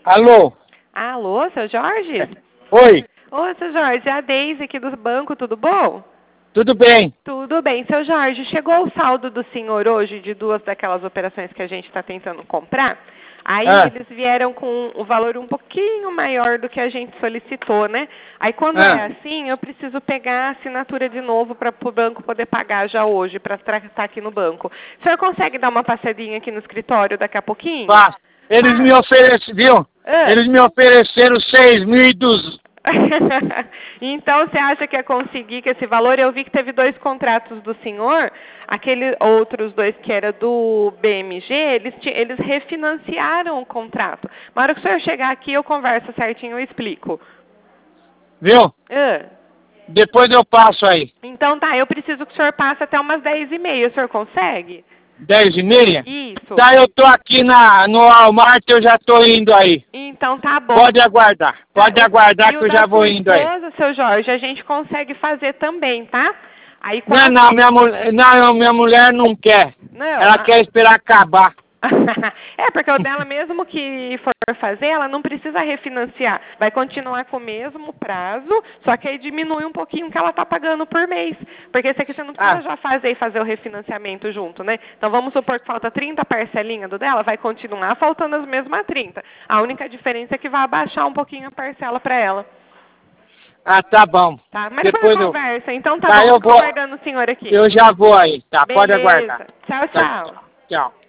Alô? Alô, seu Jorge? Oi, Ô, seu Jorge, é a Deise aqui do banco, tudo bom? tudo bem? Tudo bem. Seu Jorge, chegou o saldo do senhor hoje de duas daquelas operações que a gente está tentando comprar? Aí Ah, eles vieram com o valor um pouquinho maior do que a gente solicitou, né? Aí quando ah, é assim, eu preciso pegar a assinatura de novo para o banco poder pagar já hoje, para tratar aqui no banco. O senhor consegue dar uma passadinha aqui no escritório daqui a pouquinho? pá. Eles me ofereceram, viu? Ah. Eles me ofereceram 6.200. Então, você acha que é conseguir que esse valor? Eu vi que teve dois contratos do senhor, aqueles outros dois que era do BMG, eles refinanciaram o contrato. Na hora que o senhor chegar aqui, eu converso certinho e explico. Viu? Ah. Depois eu passo aí. Então tá, eu preciso que o senhor passe até umas 10h30. O senhor consegue? 10h30? Isso. Tá, eu tô aqui no Walmart, eu já tô indo aí. Então tá bom. Pode aguardar, Tá, pode aguardar e que o eu da já vou sua indo aí. esposa, seu Jorge, a gente consegue fazer também, tá? Aí Não, quando... não, minha mulher não quer. Não. Ela quer esperar acabar. É, porque o dela, mesmo que for fazer, ela não precisa refinanciar. Vai continuar com o mesmo prazo, só que aí diminui um pouquinho o que ela está pagando por mês. Porque esse aqui você não precisa Ah, já fazer o refinanciamento junto, né? Então vamos supor que falta 30 parcelinhas do dela, vai continuar faltando as mesmas 30. A única diferença é que vai abaixar um pouquinho a parcela para ela. tá bom. Tá? Mas depois Depois eu eu. conversa. Então tá Tá, bom, eu fico vou. aguardando o senhor aqui. Eu já vou aí, tá? Pode aguardar. Beleza. Tchau, Tá, tchau. tchau.